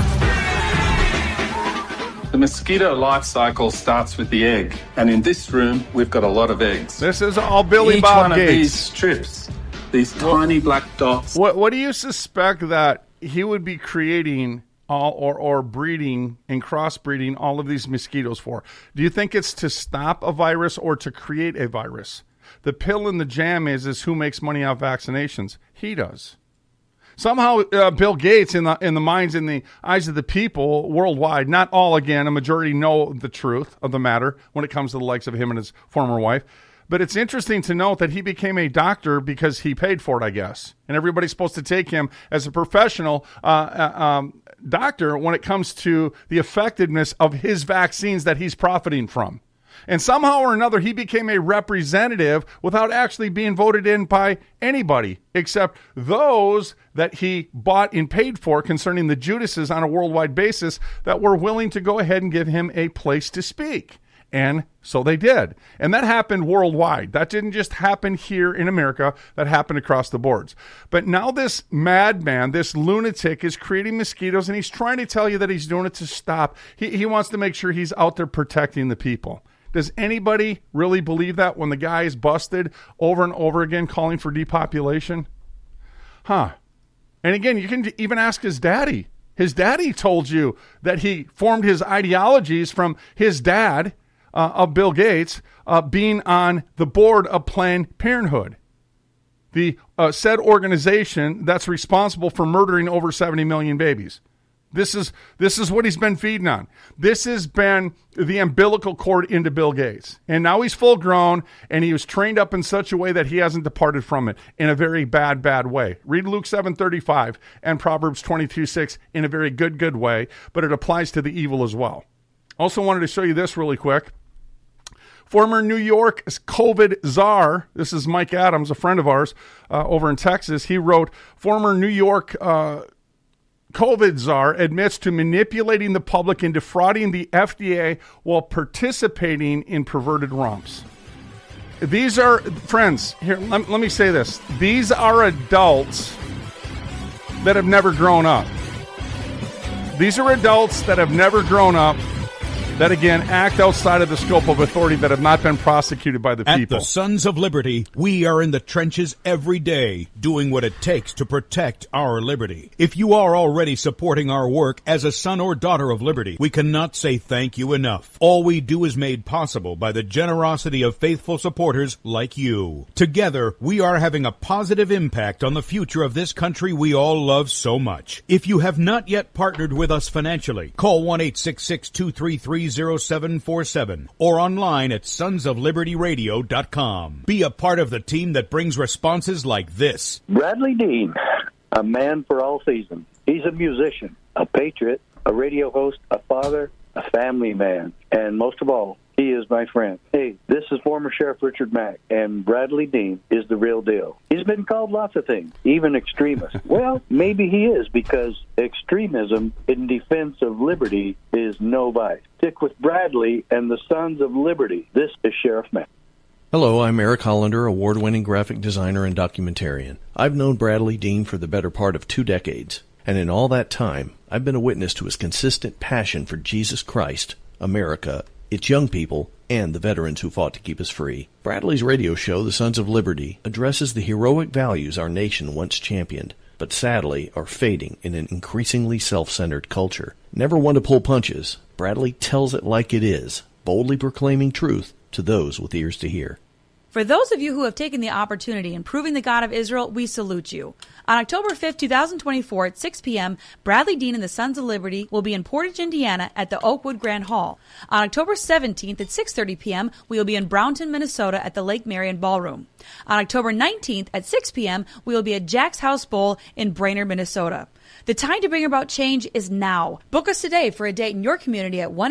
The mosquito life cycle starts with the egg, and in this room, we've got a lot of eggs. This is all Billy Each Bob Gates. one of these strips, these tiny black dots. What do you suspect that he would be creating or breeding and crossbreeding all of these mosquitoes for? Do you think it's to stop a virus or to create a virus? The pill in the jam is who makes money off vaccinations? He does. Somehow, Bill Gates, in the minds, in the eyes of the people worldwide, not all, again, a majority know the truth of the matter when it comes to the likes of him and his former wife. But it's interesting to note that he became a doctor because he paid for it, I guess. And everybody's supposed to take him as a professional doctor when it comes to the effectiveness of his vaccines that he's profiting from. And somehow or another, he became a representative without actually being voted in by anybody except those that he bought and paid for concerning the Judases on a worldwide basis that were willing to go ahead and give him a place to speak. And so they did. And that happened worldwide. That didn't just happen here in America. That happened across the boards. But now this madman, this lunatic, is creating mosquitoes, and he's trying to tell you that he's doing it to stop. He wants to make sure he's out there protecting the people. Does anybody really believe that when the guy is busted over and over again calling for depopulation? And again, you can even ask his daddy. His daddy told you that he formed his ideologies from his dad, of Bill Gates, being on the board of Planned Parenthood, the said organization that's responsible for murdering over 70 million babies. This is what he's been feeding on. This has been the umbilical cord into Bill Gates. And now he's full grown, and he was trained up in such a way that he hasn't departed from it in a very bad way. Read Luke 7:35 and Proverbs 22:6 in a very good way, but it applies to the evil as well. Also wanted to show you this really quick. Former New York COVID czar, this is Mike Adams, a friend of ours over in Texas. He wrote, former New York COVID czar admits to manipulating the public and defrauding the FDA while participating in perverted romps. These are, friends, here, let me say this. These are adults that have never grown up. These are adults that have never grown up, that, again, act outside of the scope of authority, that have not been prosecuted by the people. At the Sons of Liberty, we are in the trenches every day, doing what it takes to protect our liberty. If you are already supporting our work as a son or daughter of liberty, we cannot say thank you enough. All we do is made possible by the generosity of faithful supporters like you. Together, we are having a positive impact on the future of this country we all love so much. If you have not yet partnered with us financially, call 1-866-233-0747 or online at sonsoflibertyradio.com. Be a part of the team that brings responses like this. Bradley Dean, a man for all seasons. He's a musician, a patriot, a radio host, a father, a family man, and most of all, he is my friend. Hey, this is former Sheriff Richard Mack, and Bradley Dean is the real deal. He's been called lots of things, even extremist. Well, maybe he is, because extremism in defense of liberty is no vice. Stick with Bradley and the Sons of Liberty. This is Sheriff Mack. Hello, I'm Eric Hollander, award-winning graphic designer and documentarian. I've known Bradley Dean for the better part of 2 decades, and in all that time, I've been a witness to his consistent passion for Jesus Christ, America, its young people, and the veterans who fought to keep us free. Bradley's radio show, The Sons of Liberty, addresses the heroic values our nation once championed, but sadly are fading in an increasingly self-centered culture. Never one to pull punches, Bradley tells it like it is, boldly proclaiming truth to those with ears to hear. For those of you who have taken the opportunity in proving the God of Israel, we salute you. On October 5th, 2024 at 6 p.m., Bradley Dean and the Sons of Liberty will be in Portage, Indiana at the Oakwood Grand Hall. On October 17th at 6:30 p.m., we will be in Brownton, Minnesota at the Lake Marion Ballroom. On October 19th at 6 p.m., we will be at Jack's House Bowl in Brainerd, Minnesota. The time to bring about change is now. Book us today for a date in your community at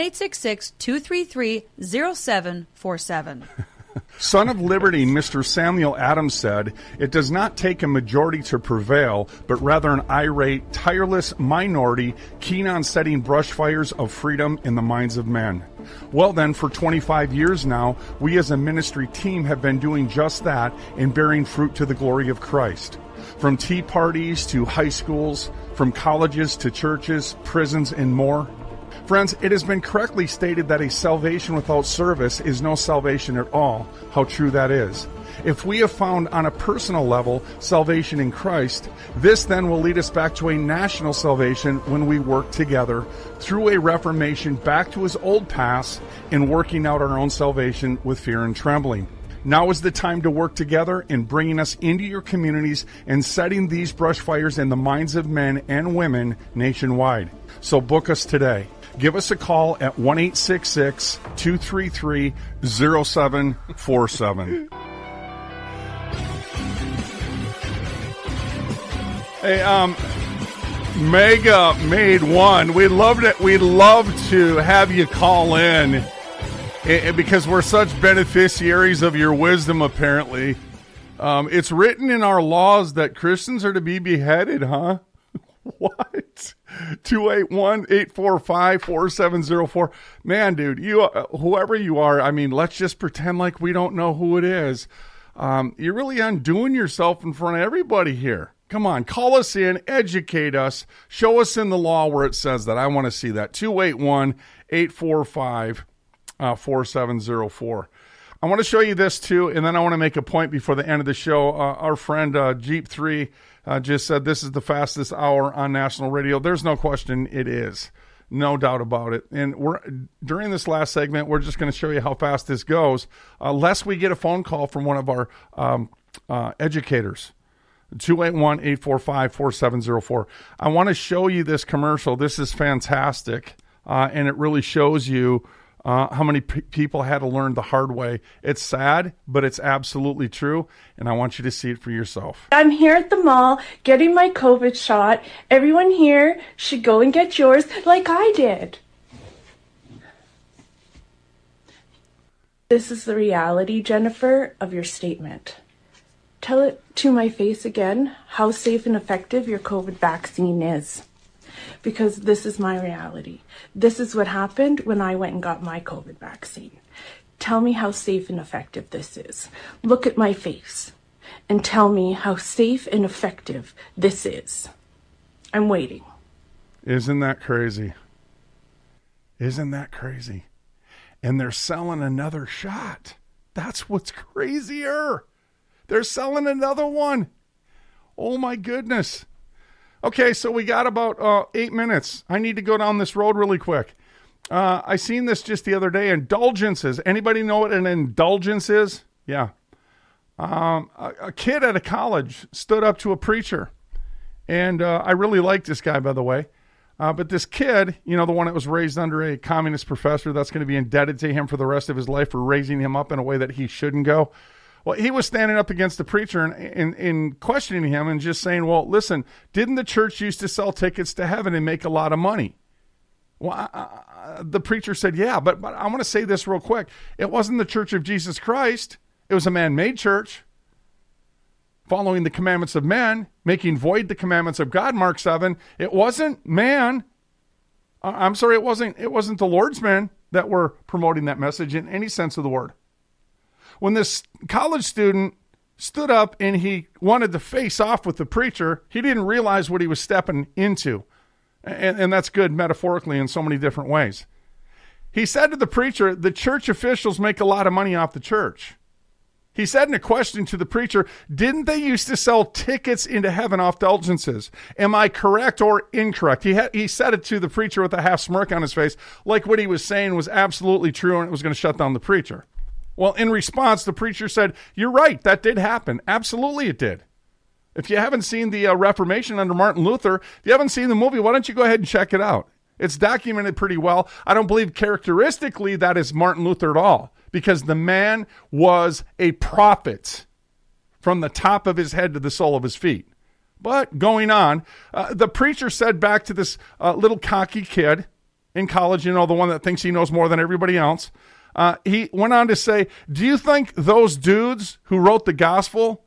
1-866-233-0747. Son of Liberty, Mr. Samuel Adams said, "It does not take a majority to prevail, but rather an irate, tireless minority keen on setting brush fires of freedom in the minds of men." Well then, for 25 years now, we as a ministry team have been doing just that and bearing fruit to the glory of Christ. From tea parties to high schools, from colleges to churches, prisons, and more. Friends, it has been correctly stated that a salvation without service is no salvation at all. How true that is. If we have found on a personal level salvation in Christ, this then will lead us back to a national salvation when we work together through a reformation back to his old paths in working out our own salvation with fear and trembling. Now is the time to work together in bringing us into your communities and setting these brush fires in the minds of men and women nationwide. So book us today. Give us a call at 1-866-233-0747. Hey, Mega Made One. We'd love to have you call in because we're such beneficiaries of your wisdom, apparently. It's written in our laws that Christians are to be beheaded, huh? What? 281-845-4704. Man, dude, whoever you are, I mean, let's just pretend like we don't know who it is. You're really undoing yourself in front of everybody here. Come on, call us in, educate us, show us in the law where it says that. I want to see that. 281-845-4704. I want to show you this too, and then I want to make a point before the end of the show. Our friend Jeep 3 just said this is the fastest hour on national radio. There's no question it is. No doubt about it. And during this last segment, we're just going to show you how fast this goes, lest we get a phone call from one of our educators. 281-845-4704. I want to show you this commercial. This is fantastic, and it really shows you how many people had to learn the hard way. It's sad, but it's absolutely true, and I want you to see it for yourself. I'm here at the mall getting my COVID shot. Everyone here should go and get yours like I did. This is the reality, Jennifer, of your statement. Tell it to my face again how safe and effective your COVID vaccine is. Because this is my reality. This is what happened when I went and got my COVID vaccine. Tell me how safe and effective this is. Look at my face and tell me how safe and effective this is. I'm waiting. Isn't that crazy? Isn't that crazy? And they're selling another shot. That's what's crazier. They're selling another one. Oh, my goodness. Okay, so we got about 8 minutes. I need to go down this road really quick. I seen this just the other day. Indulgences. Anybody know what an indulgence is? Yeah. A kid at a college stood up to a preacher. And I really like this guy, by the way. But this kid, you know, the one that was raised under a communist professor that's going to be indebted to him for the rest of his life for raising him up in a way that he shouldn't go. Well, he was standing up against the preacher and questioning him and just saying, well, listen, didn't the church used to sell tickets to heaven and make a lot of money? Well, the preacher said, yeah, but I want to say this real quick. It wasn't the Church of Jesus Christ. It was a man-made church following the commandments of men, making void the commandments of God, Mark 7. It wasn't man. I'm sorry, it wasn't the Lord's men that were promoting that message in any sense of the word. When this college student stood up and he wanted to face off with the preacher, he didn't realize what he was stepping into. And that's good metaphorically in so many different ways. He said to the preacher, the church officials make a lot of money off the church. He said in a question to the preacher, didn't they used to sell tickets into heaven off indulgences? Am I correct or incorrect? He said it to the preacher with a half smirk on his face, like what he was saying was absolutely true and it was going to shut down the preacher. Well, in response, the preacher said, you're right, that did happen. Absolutely it did. If you haven't seen the Reformation under Martin Luther, if you haven't seen the movie, why don't you go ahead and check it out? It's documented pretty well. I don't believe characteristically that is Martin Luther at all, because the man was a prophet from the top of his head to the sole of his feet. But going on, the preacher said back to this little cocky kid in college, you know, the one that thinks he knows more than everybody else, he went on to say, do you think those dudes who wrote the gospel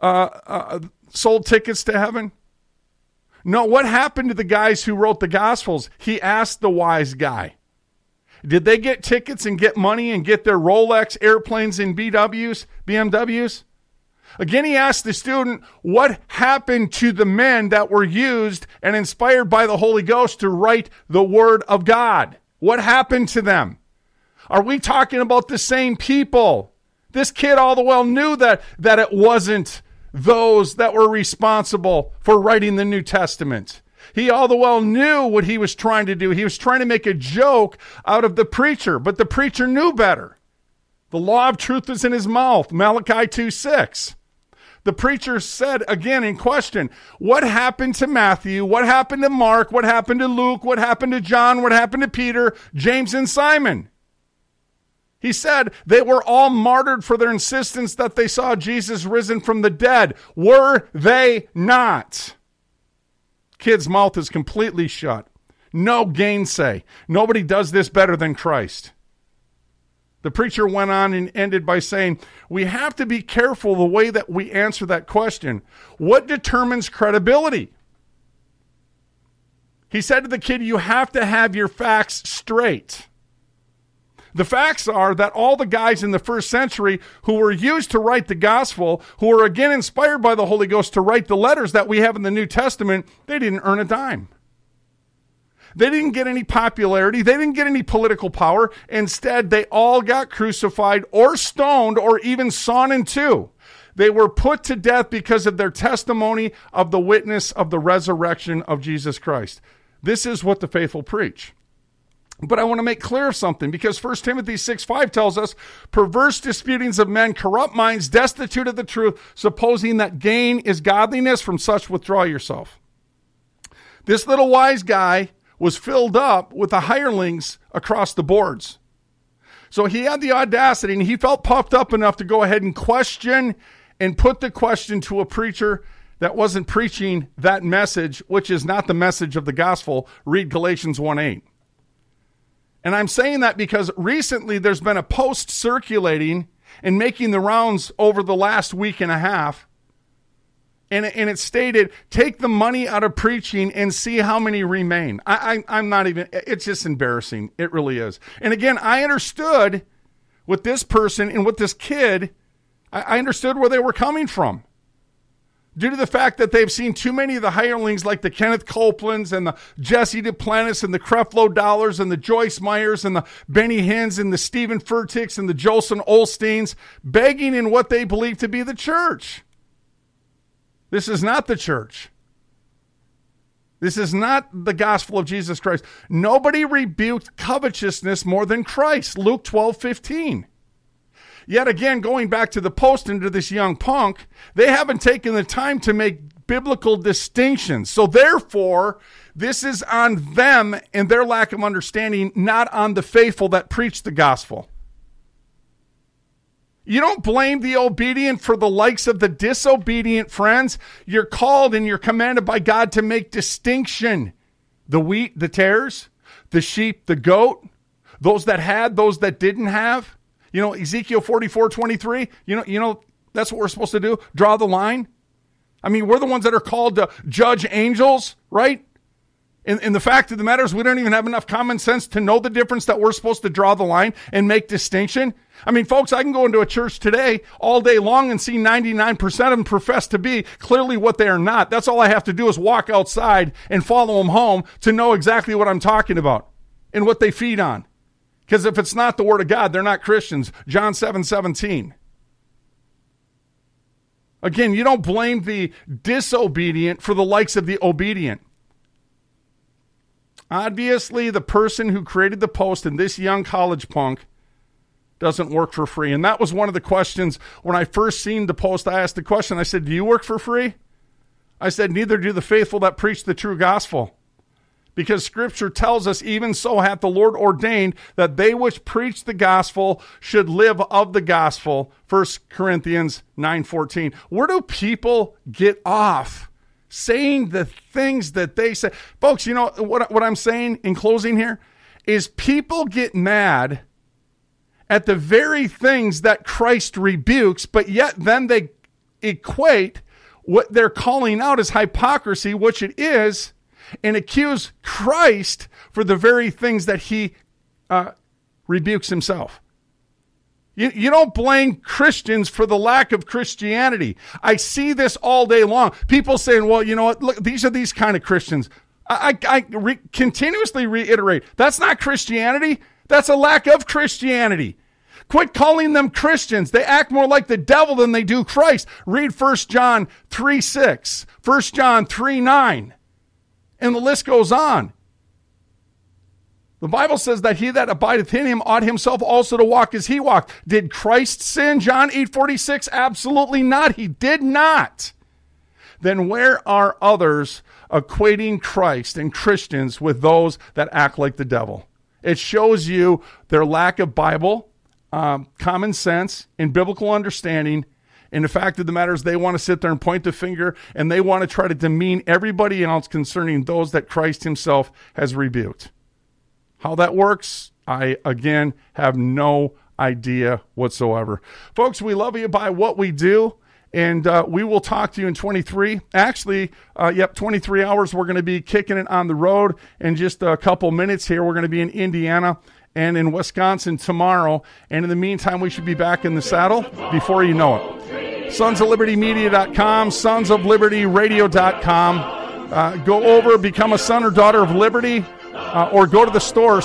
sold tickets to heaven? No, what happened to the guys who wrote the gospels? He asked the wise guy. Did they get tickets and get money and get their Rolex, airplanes, and BMWs? Again, he asked the student, what happened to the men that were used and inspired by the Holy Ghost to write the Word of God? What happened to them? Are we talking about the same people? This kid all the well knew that it wasn't those that were responsible for writing the New Testament. He all the well knew what he was trying to do. He was trying to make a joke out of the preacher, but the preacher knew better. The law of truth is in his mouth, Malachi 2:6. The preacher said again in question, what happened to Matthew? What happened to Mark? What happened to Luke? What happened to John? What happened to Peter, James, and Simon? He said they were all martyred for their insistence that they saw Jesus risen from the dead. Were they not? Kid's mouth is completely shut. No gainsay. Nobody does this better than Christ. The preacher went on and ended by saying, we have to be careful the way that we answer that question. What determines credibility? He said to the kid, you have to have your facts straight. The facts are that all the guys in the first century who were used to write the gospel, who were again inspired by the Holy Ghost to write the letters that we have in the New Testament, they didn't earn a dime. They didn't get any popularity. They didn't get any political power. Instead, they all got crucified or stoned or even sawn in two. They were put to death because of their testimony of the witness of the resurrection of Jesus Christ. This is what the faithful preach. But I want to make clear something, because 1 Timothy 6:5 tells us, perverse disputings of men, corrupt minds, destitute of the truth, supposing that gain is godliness, from such withdraw yourself. This little wise guy was filled up with the hirelings across the boards. So he had the audacity, and he felt puffed up enough to go ahead and question and put the question to a preacher that wasn't preaching that message, which is not the message of the gospel. Read Galatians 1:8. And I'm saying that because recently there's been a post circulating and making the rounds over the last week and a half. And it stated, take the money out of preaching and see how many remain. I'm not even, it's just embarrassing. It really is. And again, I understood with this person and with this kid, I understood where they were coming from. Due to the fact that they've seen too many of the hirelings like the Kenneth Copelands and the Jesse Duplantis and the Creflo Dollars and the Joyce Myers and the Benny Hinn's and the Stephen Furticks and the Jolson Olsteins begging in what they believe to be the church. This is not the church. This is not the gospel of Jesus Christ. Nobody rebuked covetousness more than Christ. Luke 12:15. Yet again, going back to the post and to this young punk, they haven't taken the time to make biblical distinctions. So therefore, this is on them and their lack of understanding, not on the faithful that preach the gospel. You don't blame the obedient for the likes of the disobedient, friends. You're called and you're commanded by God to make distinction. The wheat, the tares, the sheep, the goat, those that had, those that didn't have. You know, Ezekiel 44:23, you know, that's what we're supposed to do. Draw the line. I mean, we're the ones that are called to judge angels, right? And the fact of the matter is we don't even have enough common sense to know the difference that we're supposed to draw the line and make distinction. I mean, folks, I can go into a church today all day long and see 99% of them profess to be clearly what they are not. That's all I have to do is walk outside and follow them home to know exactly what I'm talking about and what they feed on. Because if it's not the word of God, they're not Christians. John 7:17. Again, you don't blame the disobedient for the likes of the obedient. Obviously, the person who created the post and this young college punk doesn't work for free. And that was one of the questions when I first seen the post. I asked the question, I said, do you work for free? I said, neither do the faithful that preach the true gospel. Because Scripture tells us, even so hath the Lord ordained that they which preach the gospel should live of the gospel. 1 Corinthians 9:14. Where do people get off saying the things that they say? Folks, you know what I'm saying in closing here is people get mad at the very things that Christ rebukes, but yet then they equate what they're calling out as hypocrisy, which it is, and accuse Christ for the very things that he rebukes himself. You don't blame Christians for the lack of Christianity. I see this all day long. People saying, well, you know what, look, these are these kind of Christians. I continuously reiterate, that's not Christianity. That's a lack of Christianity. Quit calling them Christians. They act more like the devil than they do Christ. Read 1 John 3:6, 1 John 3:9. And the list goes on. The Bible says that he that abideth in him ought himself also to walk as he walked. Did Christ sin? John 8:46? Absolutely not. He did not. Then where are others equating Christ and Christians with those that act like the devil? It shows you their lack of Bible, common sense, and biblical understanding. And the fact of the matter is they want to sit there and point the finger, and they want to try to demean everybody else concerning those that Christ himself has rebuked. How that works, I, again, have no idea whatsoever. Folks, we love you by what we do, and we will talk to you in 23. Actually, 23 hours. We're going to be kicking it on the road in just a couple minutes here. We're going to be in Indiana and in Wisconsin tomorrow. And in the meantime, we should be back in the saddle before you know it. SonsOfLibertyMedia.com, SonsOfLibertyRadio.com. Go over, become a son or daughter of Liberty, or go to the store,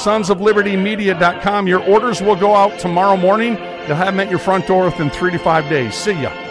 SonsOfLibertyMedia.com. Your orders will go out tomorrow morning. You'll have them at your front door within 3 to 5 days. See ya.